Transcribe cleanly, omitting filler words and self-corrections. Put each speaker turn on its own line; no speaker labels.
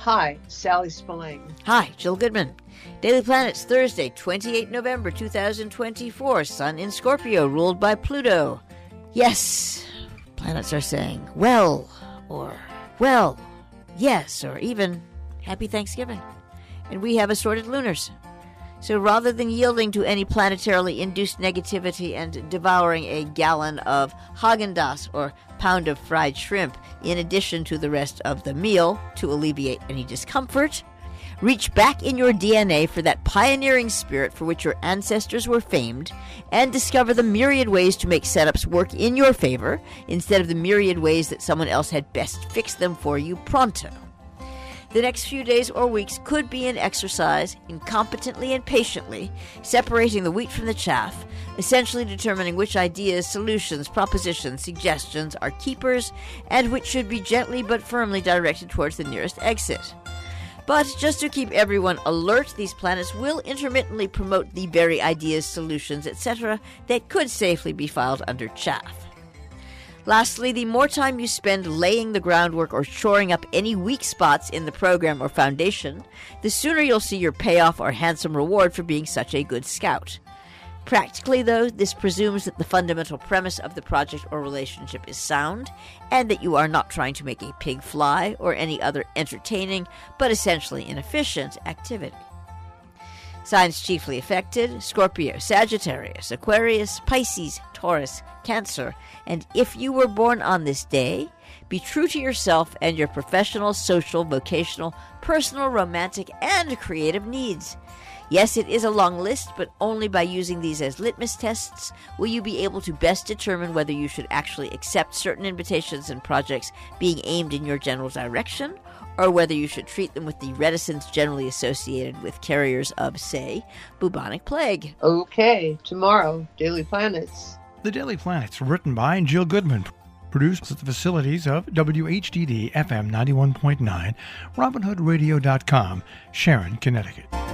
Hi, Sally Spillane.
Hi, Jill Goodman. Daily Planets, Thursday, 28 November 2024. Sun in Scorpio, ruled by Pluto. Yes, planets are saying, well, or well, yes, or even Happy Thanksgiving. And we have assorted lunars. So rather than yielding to any planetarily induced negativity and devouring a gallon of Häagen-Dazs or pound of fried shrimp in addition to the rest of the meal to alleviate any discomfort, reach back in your DNA for that pioneering spirit for which your ancestors were famed and discover the myriad ways to make setups work in your favor instead of the myriad ways that someone else had best fix them for you pronto. The next few days or weeks could be an exercise in competently and patiently separating the wheat from the chaff, essentially determining which ideas, solutions, propositions, suggestions are keepers, and which should be gently but firmly directed towards the nearest exit. But just to keep everyone alert, these planets will intermittently promote the very ideas, solutions, etc. that could safely be filed under chaff. Lastly, the more time you spend laying the groundwork or shoring up any weak spots in the program or foundation, the sooner you'll see your payoff or handsome reward for being such a good scout. Practically, though, this presumes that the fundamental premise of the project or relationship is sound, and that you are not trying to make a pig fly or any other entertaining, but essentially inefficient, activity. Signs chiefly affected: Scorpio, Sagittarius, Aquarius, Pisces, Taurus, Cancer, and if you were born on this day, be true to yourself and your professional, social, vocational, personal, romantic, and creative needs. Yes, it is a long list, but only by using these as litmus tests will you be able to best determine whether you should actually accept certain invitations and projects being aimed in your general direction, or whether you should treat them with the reticence generally associated with carriers of, say, bubonic plague.
Okay, tomorrow, Daily Planets.
The Daily Planets, written by Jill Goodman, produced at the facilities of WHDD FM 91.9, RobinHoodRadio.com, Sharon, Connecticut.